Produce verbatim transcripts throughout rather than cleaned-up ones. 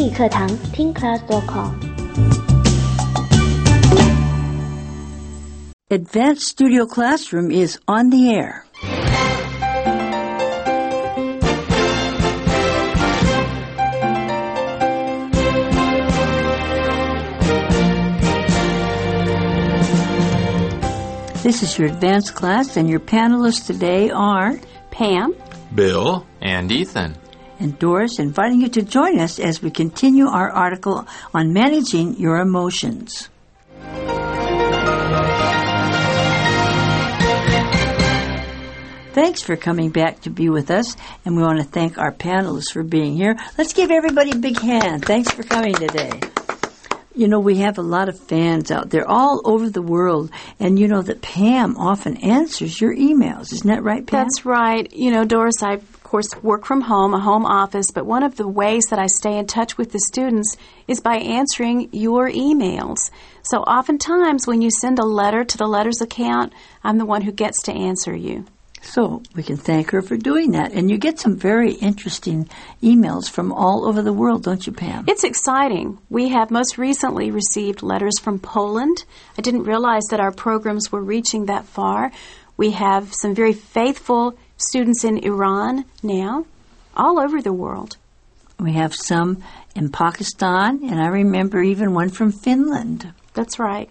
英语课堂听 class dot com。 Advanced Studio Classroom is on the air. This is your advanced class, and your panelists today are Pam, Bill, and Ethan. And Doris, inviting you to join us as we continue our article on managing your emotions. Thanks for coming back to be with us, and we want to thank our panelists for being here. Let's give everybody a big hand. Thanks for coming today. You know, we have a lot of fans out there all over the world, and you know that Pam often answers your emails. Isn't that right, Pam? That's right. You know, Doris, I, of course, work from home, a home office, but one of the ways that I stay in touch with the students is by answering your emails. So oftentimes when you send a letter to the Letters account, I'm the one who gets to answer you. So we can thank her for doing that. And you get some very interesting emails from all over the world, don't you, Pam? It's exciting. We have most recently received letters from Poland. I didn't realize that our programs were reaching that far. We have some very faithful students in Iran now, all over the world. We have some in Pakistan, and I remember even one from Finland. That's right.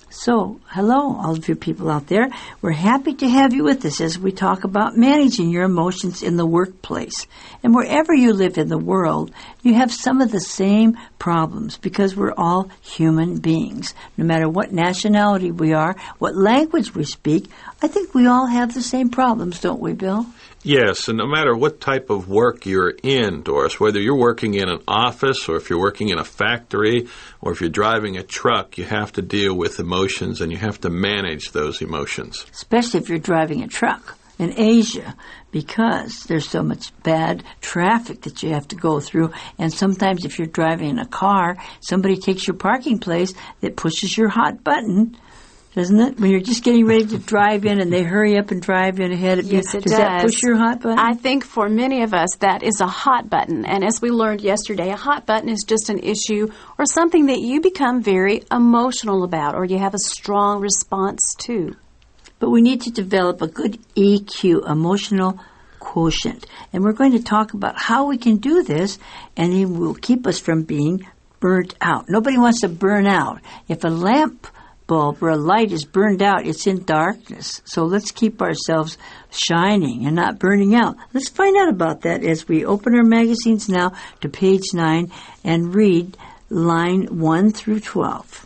So, hello, all of you people out there. We're happy to have you with us as we talk about managing your emotions in the workplace. And wherever you live in the world, you have some of the same problems because we're all human beings. No matter what nationality we are, what language we speak, I think we all have the same problems, don't we, Bill? Yes, and no matter what type of work you're in, Doris, whether you're working in an office or if you're working in a factory or if you're driving a truck, you have to deal with emotions and you have to manage those emotions. Especially if you're driving a truck in Asia, because there's so much bad traffic that you have to go through. And sometimes if you're driving in a car, somebody takes your parking place that pushes your hot button, doesn't it? When you're just getting ready to drive in and they hurry up and drive in ahead of you. Yes, it does. does. That push your hot button? I think for many of us that is a hot button. And as we learned yesterday, a hot button is just an issue or something that you become very emotional about or you have a strong response to. But we need to develop a good E Q, emotional quotient. And we're going to talk about how we can do this, and it will keep us from being burnt out. Nobody wants to burn out. If a lamp bulb or a light is burned out, it's in darkness. So let's keep ourselves shining and not burning out. Let's find out about that as we open our magazines now to page nine and read line one through twelve.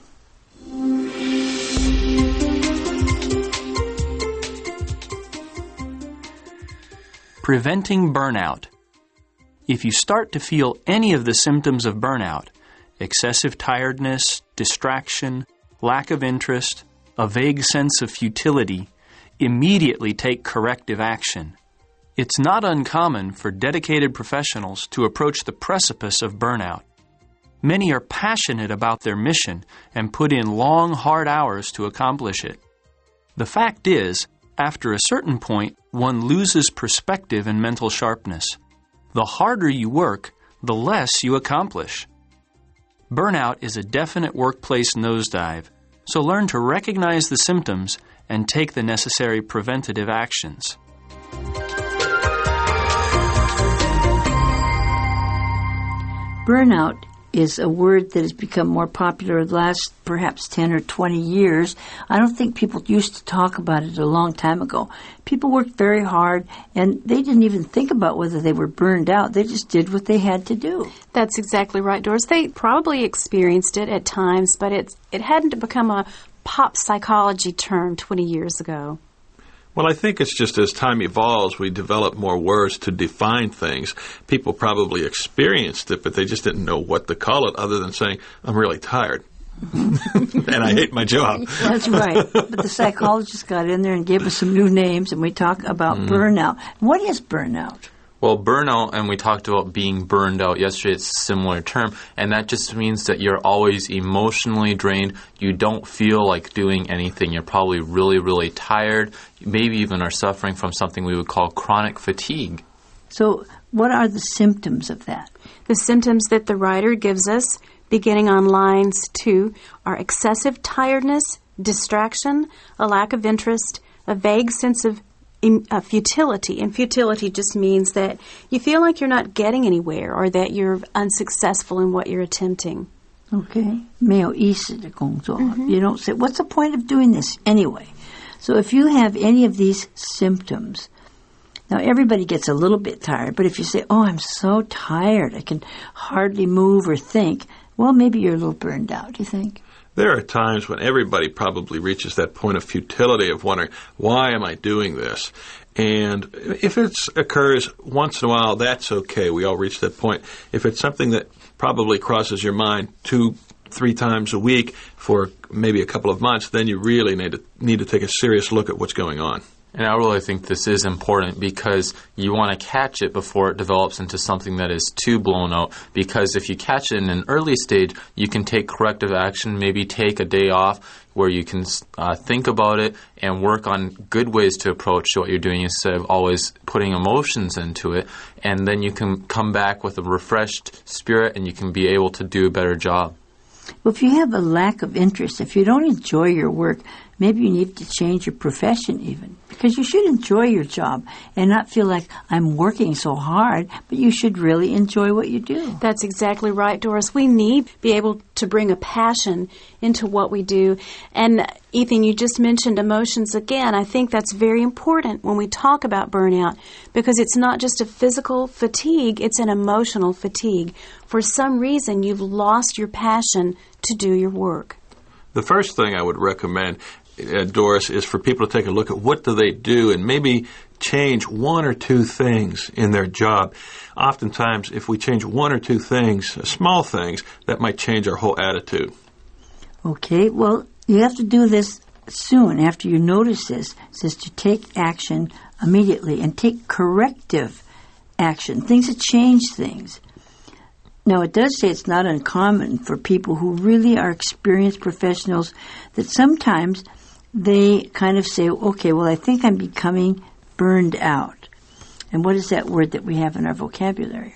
Preventing burnout. If you start to feel any of the symptoms of burnout, excessive tiredness, distraction, lack of interest, a vague sense of futility, immediately take corrective action. It's not uncommon for dedicated professionals to approach the precipice of burnout. Many are passionate about their mission and put in long, hard hours to accomplish it. The fact is, after a certain point, one loses perspective and mental sharpness. The harder you work, the less you accomplish. Burnout is a definite workplace nosedive, so learn to recognize the symptoms and take the necessary preventative actions. Burnout is a word that has become more popular the last perhaps ten or twenty years. I don't think people used to talk about it a long time ago. People worked very hard, and they didn't even think about whether they were burned out. They just did what they had to do. That's exactly right, Doris. They probably experienced it at times, but it's, it hadn't become a pop psychology term twenty years ago. Well, I think it's just as time evolves, we develop more words to define things. People probably experienced it, but they just didn't know what to call it other than saying, I'm really tired. and I hate my job. That's right. But the psychologist got in there and gave us some new names, and we talk about mm. burnout. What is burnout? Well, burnout, and we talked about being burned out yesterday, it's a similar term, and that just means that you're always emotionally drained. You don't feel like doing anything. You're probably really, really tired. You maybe even are suffering from something we would call chronic fatigue. So what are the symptoms of that? The symptoms that the writer gives us, beginning on lines two, are excessive tiredness, distraction, a lack of interest, a vague sense of in, uh, futility. And futility just means that you feel like you're not getting anywhere or that you're unsuccessful in what you're attempting. Okay. 没有意思的工作. You don't say, what's the point of doing this anyway? So if you have any of these symptoms, now everybody gets a little bit tired, but if you say, oh, I'm so tired, I can hardly move or think, well, maybe you're a little burned out, do you think? There are times when everybody probably reaches that point of futility of wondering, why am I doing this? And if it occurs once in a while, that's okay. We all reach that point. If it's something that probably crosses your mind two, three times a week for maybe a couple of months, then you really need to, need to take a serious look at what's going on. And I really think this is important because you want to catch it before it develops into something that is too blown out. Because if you catch it in an early stage, you can take corrective action, maybe take a day off where you can uh, think about it and work on good ways to approach what you're doing instead of always putting emotions into it. And then you can come back with a refreshed spirit and you can be able to do a better job. Well, if you have a lack of interest, if you don't enjoy your work, maybe you need to change your profession even. Because you should enjoy your job and not feel like I'm working so hard, but you should really enjoy what you do. That's exactly right, Doris. We need to be able to bring a passion into what we do. And Ethan, you just mentioned emotions again. I think that's very important when we talk about burnout because it's not just a physical fatigue, it's an emotional fatigue. For some reason, you've lost your passion to do your work. The first thing I would recommend, uh, Doris, is for people to take a look at what do they do and maybe change one or two things in their job. Oftentimes, if we change one or two things, uh, small things, that might change our whole attitude. Okay, well, you have to do this soon after you notice this. It says to take action immediately and take corrective action, things that change things. Now, it does say it's not uncommon for people who really are experienced professionals that sometimes they kind of say, okay, well, I think I'm becoming burned out. And what is that word that we have in our vocabulary?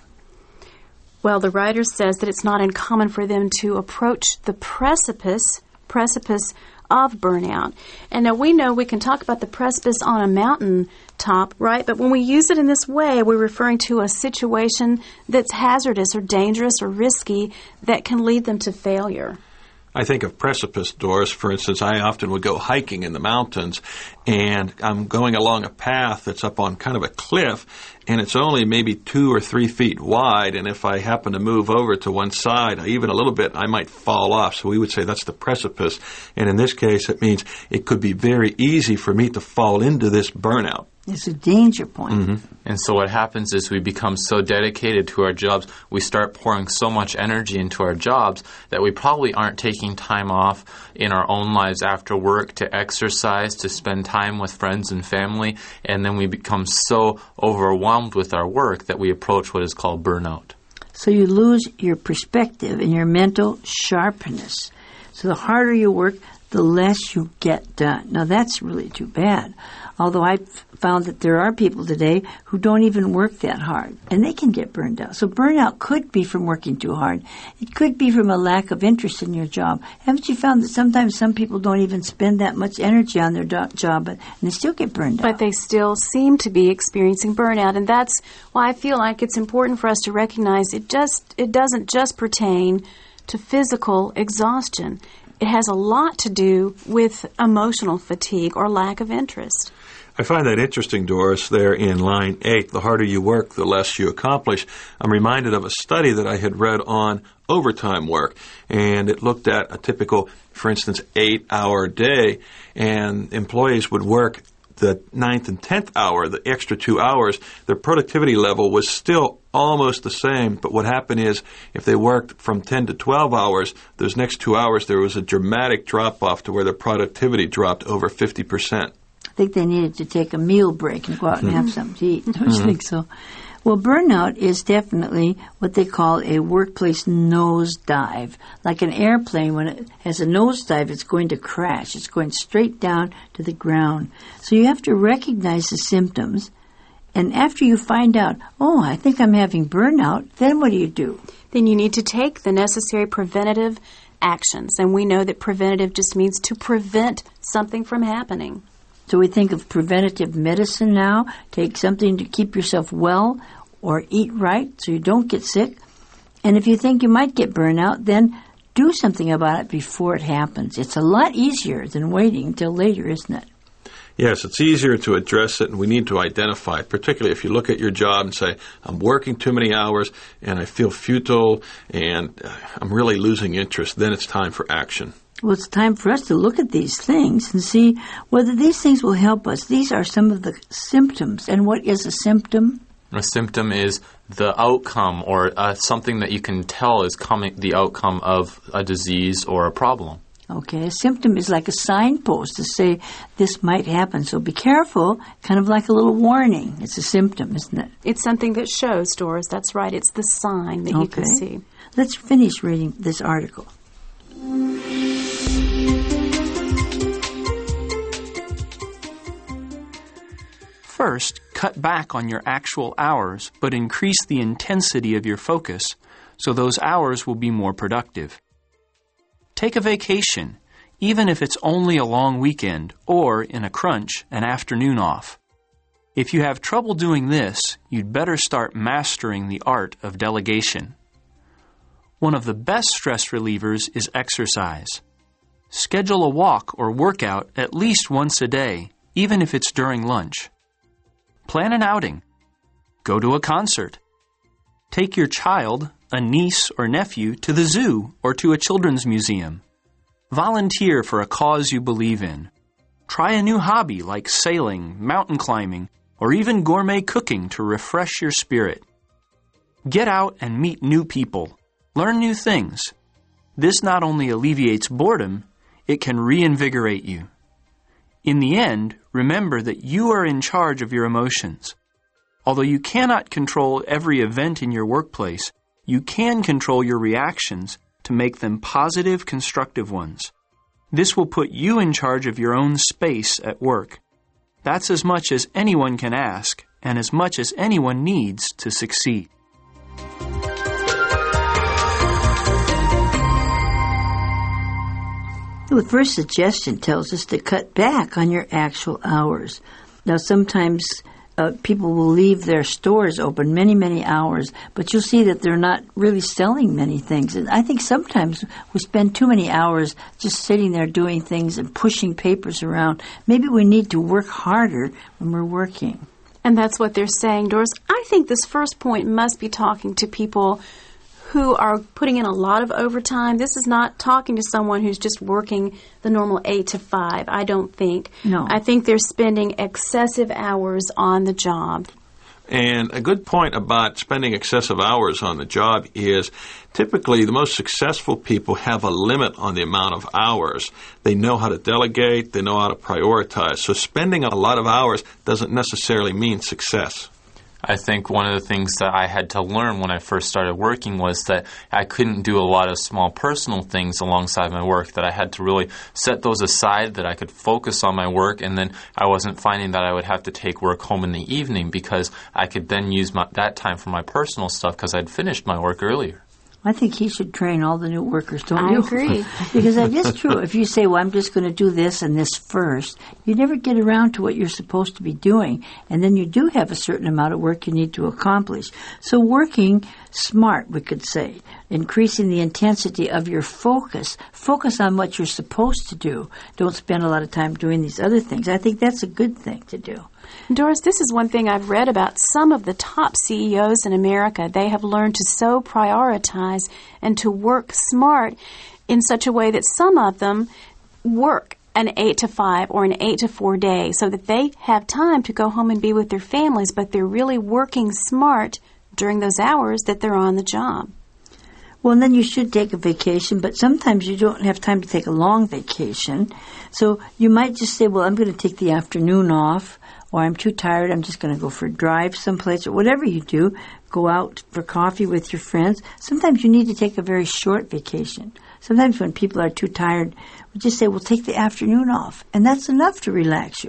Well, the writer says that it's not uncommon for them to approach the precipice, precipice of burnout. And now we know we can talk about the precipice on a mountain top, right? But when we use it in this way, we're referring to a situation that's hazardous or dangerous or risky that can lead them to failure. I think of precipice, Doris. For instance, I often would go hiking in the mountains, and I'm going along a path that's up on kind of a cliff, and it's only maybe two or three feet wide, and if I happen to move over to one side, even a little bit, I might fall off. So we would say that's the precipice. And in this case, it means it could be very easy for me to fall into this burnout. It's a danger point. Mm-hmm. And so what happens is we become so dedicated to our jobs, we start pouring so much energy into our jobs that we probably aren't taking time off in our own lives after work to exercise, to spend time with friends and family, and then we become so overwhelmed with our work that we approach what is called burnout. So you lose your perspective and your mental sharpness. So the harder you work, the less you get done. Now that's really too bad. Although I've found that there are people today who don't even work that hard, and they can get burned out. So burnout could be from working too hard. It could be from a lack of interest in your job. Haven't you found that sometimes some people don't even spend that much energy on their do- job, but, and they still get burned but out? But they still seem to be experiencing burnout, and that's why I feel like it's important for us to recognize it just it doesn't just pertain to physical exhaustion. It has a lot to do with emotional fatigue or lack of interest. I find that interesting, Doris, there in line eight. The harder you work, the less you accomplish. I'm reminded of a study that I had read on overtime work, and it looked at a typical, for instance, eight-hour day, and employees would work the ninth and tenth hour, the extra two hours. Their productivity level was still almost the same, but what happened is if they worked from ten to twelve hours, those next two hours there was a dramatic drop-off to where their productivity dropped over fifty percent. I think they needed to take a meal break and go out and have something to eat. Don't you think so? Well, burnout is definitely what they call a workplace nosedive. Like an airplane, when it has a nosedive, it's going to crash. It's going straight down to the ground. So you have to recognize the symptoms And after you find out, oh, I think I'm having burnout, then what do you do? Then you need to take the necessary preventative actions. And we know that preventative just means to prevent something from happening. So we think of preventative medicine now. Take something to keep yourself well or eat right so you don't get sick. And if you think you might get burnout, then do something about it before it happens. It's a lot easier than waiting until later, isn't it? Yes, it's easier to address it, and we need to identify it, particularly if you look at your job and say, I'm working too many hours, and I feel futile, and I'm really losing interest. Then it's time for action. Well, it's time for us to look at these things and see whether these things will help us. These are some of the symptoms. And what is a symptom? A symptom is the outcome or uh, something that you can tell is coming, the outcome of a disease or a problem. Okay, a symptom is like a signpost to say this might happen, so be careful, kind of like a little warning. It's a symptom, isn't it? It's something that shows, Doris. That's right. It's the sign that okay. you can see. Let's finish reading this article. First, cut back on your actual hours, but increase the intensity of your focus so those hours will be more productive. Take a vacation, even if it's only a long weekend or, in a crunch, an afternoon off. If you have trouble doing this, you'd better start mastering the art of delegation. One of the best stress relievers is exercise. Schedule a walk or workout at least once a day, even if it's during lunch. Plan an outing. Go to a concert. Take your child, a niece or nephew, to the zoo or to a children's museum. Volunteer for a cause you believe in. Try a new hobby like sailing, mountain climbing, or even gourmet cooking to refresh your spirit. Get out and meet new people. Learn new things. This not only alleviates boredom, it can reinvigorate you. In the end, remember that you are in charge of your emotions. Although you cannot control every event in your workplace, you can control your reactions to make them positive, constructive ones. This will put you in charge of your own space at work. That's as much as anyone can ask, and as much as anyone needs to succeed. The first suggestion tells us to cut back on your actual hours. Now, sometimes uh, people will leave their stores open many, many hours, but you'll see that they're not really selling many things. And I think sometimes we spend too many hours just sitting there doing things and pushing papers around. Maybe we need to work harder when we're working. And that's what they're saying, Doris. I think this first point must be talking to people who are putting in a lot of overtime. This is not talking to someone who's just working the normal eight to five, I don't think. No. I think they're spending excessive hours on the job. And a good point about spending excessive hours on the job is typically the most successful people have a limit on the amount of hours. They know how to delegate, they know how to prioritize. So spending a lot of hours doesn't necessarily mean success. I think one of the things that I had to learn when I first started working was that I couldn't do a lot of small personal things alongside my work, that I had to really set those aside, that I could focus on my work, and then I wasn't finding that I would have to take work home in the evening because I could then use my, that time for my personal stuff because I'd finished my work earlier. I think he should train all the new workers, don't I you? agree. Because that is true. If you say, well, I'm just going to do this and this first, you never get around to what you're supposed to be doing. And then you do have a certain amount of work you need to accomplish. So working smart, we could say, increasing the intensity of your focus. Focus on what you're supposed to do. Don't spend a lot of time doing these other things. I think that's a good thing to do. Doris, this is one thing I've read about some of the top C E Os in America. They have learned to so prioritize and to work smart in such a way that some of them work an eight to five or an eight to four day so that they have time to go home and be with their families, but they're really working smart during those hours that they're on the job. Well, and then you should take a vacation, but sometimes you don't have time to take a long vacation. So you might just say, well, I'm going to take the afternoon off, or I'm too tired, I'm just going to go for a drive someplace, or whatever you do, go out for coffee with your friends. Sometimes you need to take a very short vacation. Sometimes when people are too tired, we just say, well, take the afternoon off, and that's enough to relax you.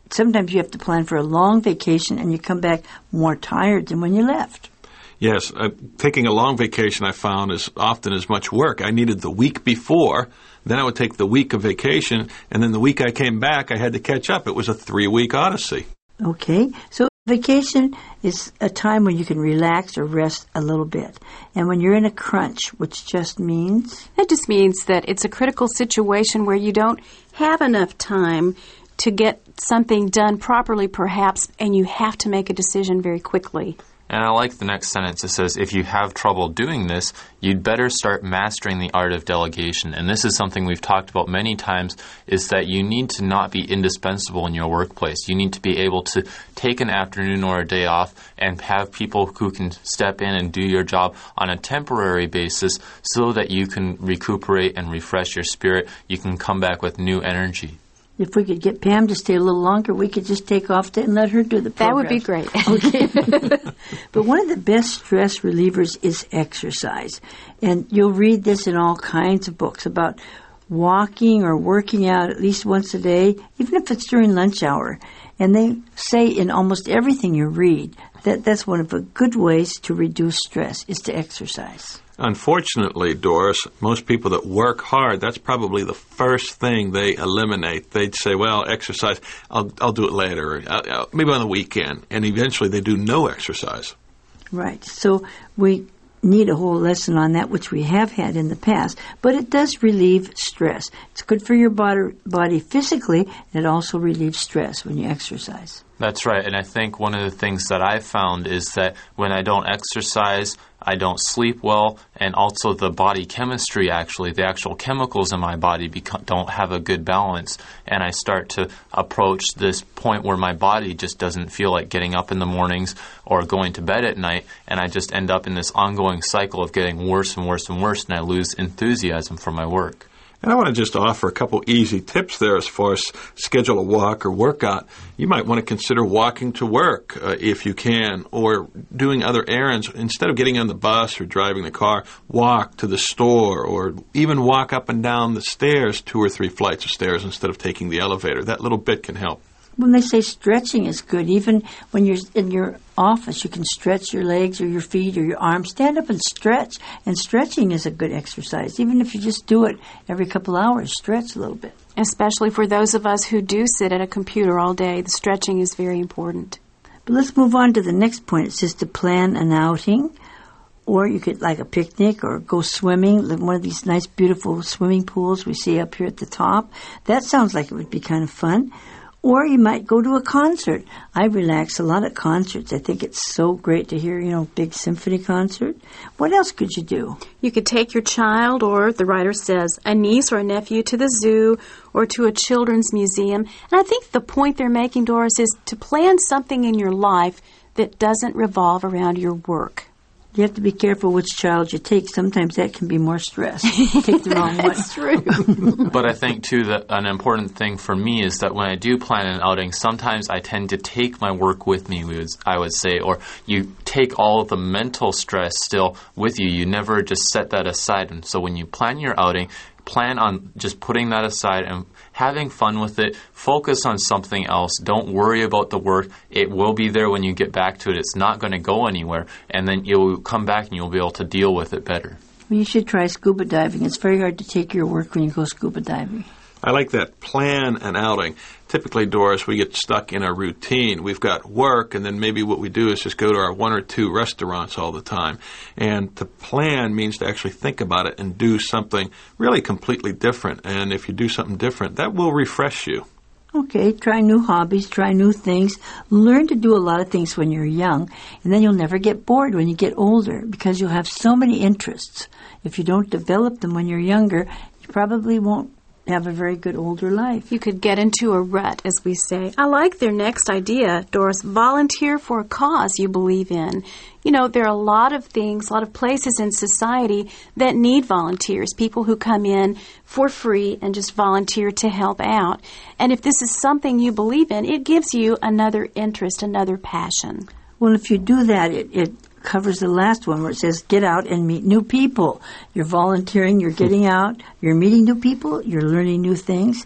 sometimes you have to plan for a long vacation and you come back more tired than when you left. Yes, uh, taking a long vacation I found is often as much work. I needed the week before, then I would take the week of vacation, and then the week I came back, I had to catch up. It was a three-week odyssey. Okay, so vacation is a time when you can relax or rest a little bit. And when you're in a crunch, which just means? That just means that it's a critical situation where you don't have enough time to get something done properly, perhaps, and you have to make a decision very quickly. And I like the next sentence. It says, if you have trouble doing this, you'd better start mastering the art of delegation. And this is something we've talked about many times, is that you need to not be indispensable in your workplace. You need to be able to take an afternoon or a day off and have people who can step in and do your job on a temporary basis so that you can recuperate and refresh your spirit. You can come back with new energy. If we could get Pam to stay a little longer, we could just take off and let her do the program. That would be great. Okay. But one of the best stress relievers is exercise. And you'll read this in all kinds of books about walking or working out at least once a day, even if it's during lunch hour. And they say in almost everything you read that that's one of the good ways to reduce stress is to exercise. Unfortunately, Doris, most people that work hard, that's probably the first thing they eliminate. They'd say, well, exercise, I'll, I'll do it later, I'll, I'll, maybe on the weekend. And eventually they do no exercise. Right. So we need a whole lesson on that, which we have had in the past. But it does relieve stress. It's good for your body, body physically, and it also relieves stress when you exercise. That's right. And I think one of the things that I've found is that when I don't exercise, I don't sleep well, and also the body chemistry, actually, the actual chemicals in my body become, don't have a good balance. And I start to approach this point where my body just doesn't feel like getting up in the mornings or going to bed at night, and I just end up in this ongoing cycle of getting worse and worse and worse, and I lose enthusiasm for my work. And I want to just offer a couple easy tips there as far as schedule a walk or workout. You might want to consider walking to work uh, if you can, or doing other errands. Instead of getting on the bus or driving the car, walk to the store, or even walk up and down the stairs, two or three flights of stairs instead of taking the elevator. That little bit can help. When they say stretching is good, even when you're in your office, you can stretch your legs or your feet or your arms. Stand up and stretch. And stretching is a good exercise. Even if you just do it every couple hours, stretch a little bit. Especially for those of us who do sit at a computer all day, the stretching is very important. But let's move on to the next point. It says to plan an outing. Or you could, like a picnic, or go swimming, one of these nice, beautiful swimming pools we see up here at the top. That sounds like it would be kind of fun. Or you might go to a concert. I relax a lot at concerts. I think it's so great to hear, you know, big symphony concert. What else could you do? You could take your child, or the writer says, a niece or a nephew to the zoo or to a children's museum. And I think the point they're making, Doris, is to plan something in your life that doesn't revolve around your work. You have to be careful which child you take. Sometimes that can be more stress. Take the wrong one. That's true. But I think, too, that an important thing for me is that when I do plan an outing, sometimes I tend to take my work with me, we would, I would say, or you take all of the mental stress still with you. You never just set that aside. And so when you plan your outing, plan on just putting that aside and having fun with it. Focus on something else. Don't worry about the work. It will be there when you get back to it. It's not going to go anywhere. And then you'll come back and you'll be able to deal with it better. Well, you should try scuba diving. It's very hard to take your work when you go scuba diving. I like that. Plan an outing. Typically, Doris, we get stuck in a routine. We've got work, and then maybe what we do is just go to our one or two restaurants all the time. And to plan means to actually think about it and do something really completely different. And if you do something different, that will refresh you. Okay, try new hobbies, try new things. Learn to do a lot of things when you're young, and then you'll never get bored when you get older because you'll have so many interests. If you don't develop them when you're younger, you probably won't have a very good older life. You could get into a rut, as we say. I like their next idea, Doris. Volunteer for a cause you believe in. You know, there are a lot of things, a lot of places in society that need volunteers, people who come in for free and just volunteer to help out. And if this is something you believe in, it gives you another interest, another passion. Well, if you do that, it, it covers the last one where it says get out and meet new people. You're volunteering, you're getting out, you're meeting new people, you're learning new things.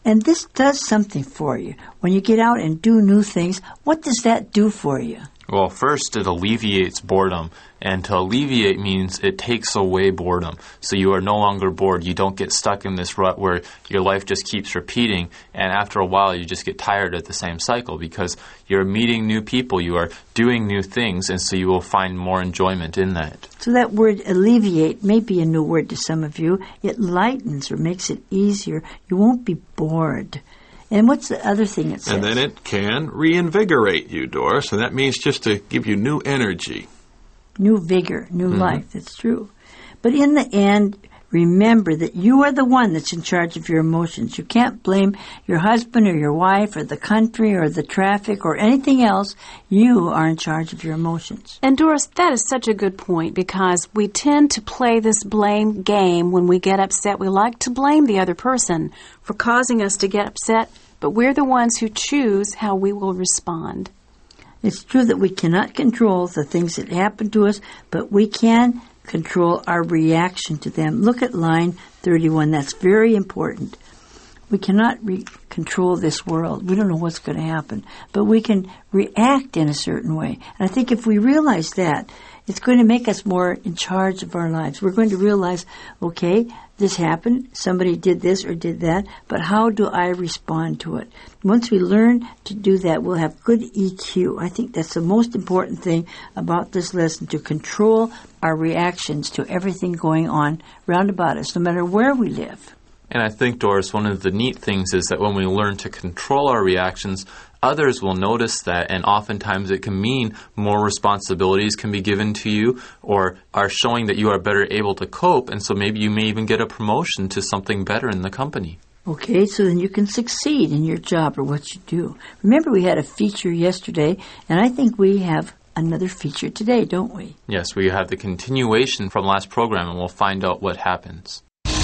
And this does something for you. When you get out and do new things, what does that do for you? Well, first, it alleviates boredom. And to alleviate means it takes away boredom. So you are no longer bored. You don't get stuck in this rut where your life just keeps repeating. And after a while, you just get tired of the same cycle because you're meeting new people. You are doing new things. And so you will find more enjoyment in that. So that word alleviate may be a new word to some of you. It lightens or makes it easier. You won't be bored. And what's the other thing it says? And then it can reinvigorate you, Doris, and that means just to give you new energy. New vigor, new Mm-hmm. life, that's true. But in the end, remember that you are the one that's in charge of your emotions. You can't blame your husband or your wife or the country or the traffic or anything else. You are in charge of your emotions. And Doris, that is such a good point because we tend to play this blame game when we get upset. We like to blame the other person for causing us to get upset, but we're the ones who choose how we will respond. It's true that we cannot control the things that happen to us, but we can control our reaction to them. Look at line thirty-one. That's very important. We cannot re- control this world. We don't know what's going to happen, but we can react in a certain way. And I think if we realize that, it's going to make us more in charge of our lives. We're going to realize, okay, this happened, somebody did this or did that, but how do I respond to it? Once we learn to do that, we'll have good E Q. I think that's the most important thing about this lesson, to control our reactions to everything going on round about us, no matter where we live. And I think, Doris, one of the neat things is that when we learn to control our reactions, others will notice that, and oftentimes it can mean more responsibilities can be given to you or are showing that you are better able to cope, and so maybe you may even get a promotion to something better in the company. Okay, so then you can succeed in your job or what you do. Remember, we had a feature yesterday, and I think we have another feature today, don't we? Yes, we have the continuation from last program, and we'll find out what happens.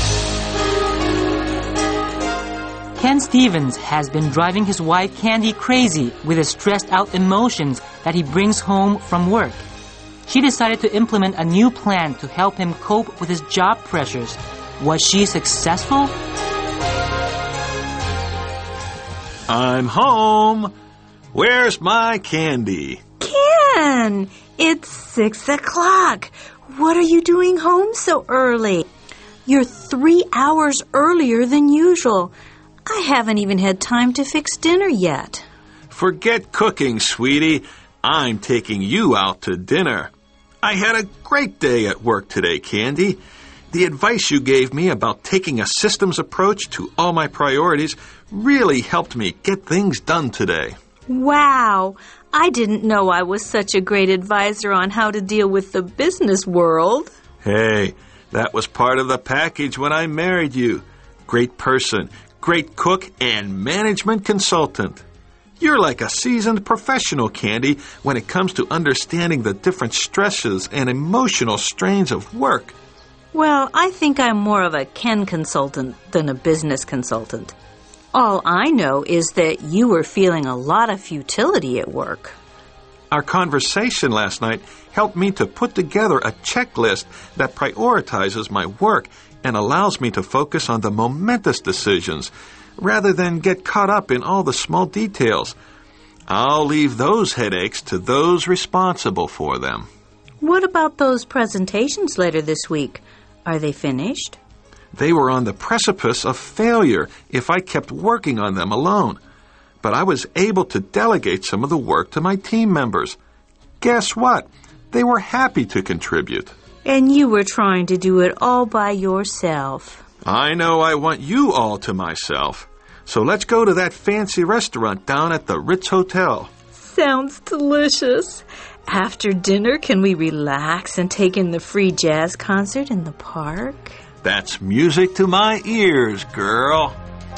Ken Stevens has been driving his wife Candy crazy with his stressed-out emotions that he brings home from work. She decided to implement a new plan to help him cope with his job pressures. Was she successful? I'm home. Where's my candy? Ken, it's six o'clock. What are you doing home so early? You're three hours earlier than usual. I haven't even had time to fix dinner yet. Forget cooking, sweetie. I'm taking you out to dinner. I had a great day at work today, Candy. The advice you gave me about taking a systems approach to all my priorities really helped me get things done today. Wow, I didn't know I was such a great advisor on how to deal with the business world. Hey, that was part of the package when I married you. Great person, great cook, and management consultant. You're like a seasoned professional, Candy, when it comes to understanding the different stresses and emotional strains of work. Well, I think I'm more of a Ken consultant than a business consultant. All I know is that you were feeling a lot of futility at work. Our conversation last night helped me to put together a checklist that prioritizes my work and allows me to focus on the momentous decisions rather than get caught up in all the small details. I'll leave those headaches to those responsible for them. What about those presentations later this week? Are they finished? They were on the precipice of failure if I kept working on them alone. But I was able to delegate some of the work to my team members. Guess what? They were happy to contribute. And you were trying to do it all by yourself. I know I want you all to myself. So let's go to that fancy restaurant down at the Ritz Hotel. Sounds delicious. After dinner, can we relax and take in the free jazz concert in the park? That's music to my ears, girl.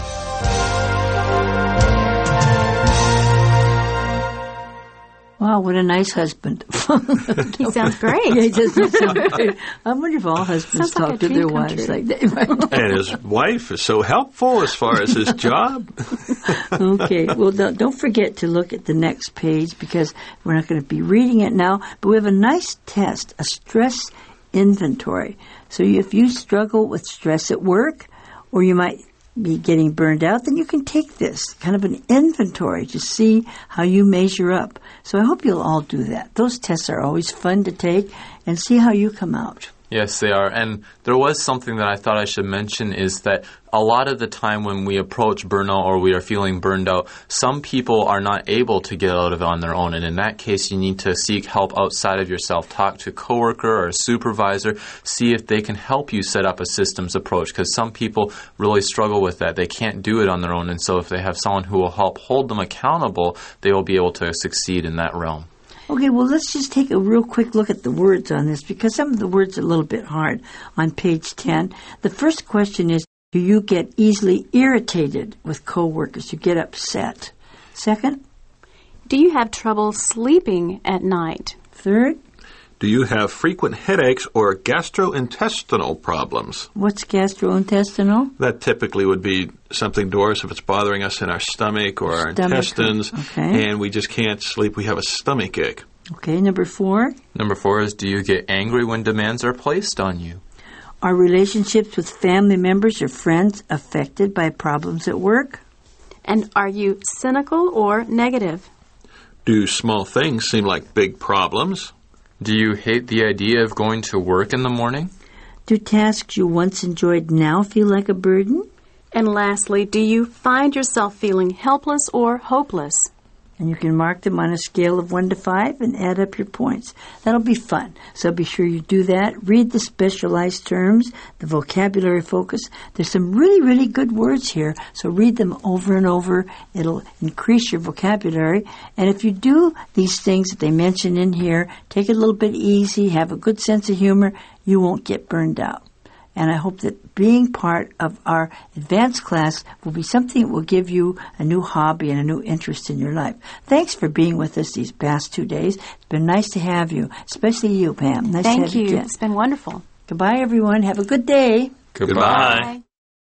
Wow, what a nice husband. He sounds great. Yeah, he does sound great. I wonder if all husbands Sounds talk like a to their dream come wives true. like that. And his wife is so helpful as far as his job. Okay, well, don't don't forget to look at the next page because we're not going to be reading it now, but we have a nice test, a stress inventory. So if you struggle with stress at work, or you might be getting burned out, then you can take this, kind of an inventory to see how you measure up. So I hope you'll all do that. Those tests are always fun to take and see how you come out. Yes, they are. And there was something that I thought I should mention is that a lot of the time when we approach burnout or we are feeling burned out, some people are not able to get out of it on their own. And in that case, you need to seek help outside of yourself. Talk to a coworker or a supervisor. See if they can help you set up a systems approach, because some people really struggle with that. They can't do it on their own. And so if they have someone who will help hold them accountable, they will be able to succeed in that realm. Okay, well, let's just take a real quick look at the words on this, because some of the words are a little bit hard on page ten. The first question is, do you get easily irritated with coworkers? You get upset. Second? Do you have trouble sleeping at night? Third? Do you have frequent headaches or gastrointestinal problems? What's gastrointestinal? That typically would be something, Doris, if it's bothering us in our stomach or our Stomach. intestines, Okay. and we just can't sleep. We have a stomach ache. Okay, number four. Number four is, do you get angry when demands are placed on you? Are relationships with family members or friends affected by problems at work? And are you cynical or negative? Do small things seem like big problems? Do you hate the idea of going to work in the morning? Do tasks you once enjoyed now feel like a burden? And lastly, do you find yourself feeling helpless or hopeless? And you can mark them on a scale of one to five and add up your points. That'll be fun. So be sure you do that. Read the specialized terms, the vocabulary focus. There's some really, really good words here. So read them over and over. It'll increase your vocabulary. And if you do these things that they mention in here, take it a little bit easy, have a good sense of humor, you won't get burned out. And I hope that being part of our advanced class will be something that will give you a new hobby and a new interest in your life. Thanks for being with us these past two days. It's been nice to have you, especially you, Pam. Nice Thank to have you. you again. It's been wonderful. Goodbye, everyone. Have a good day. Goodbye. Bye.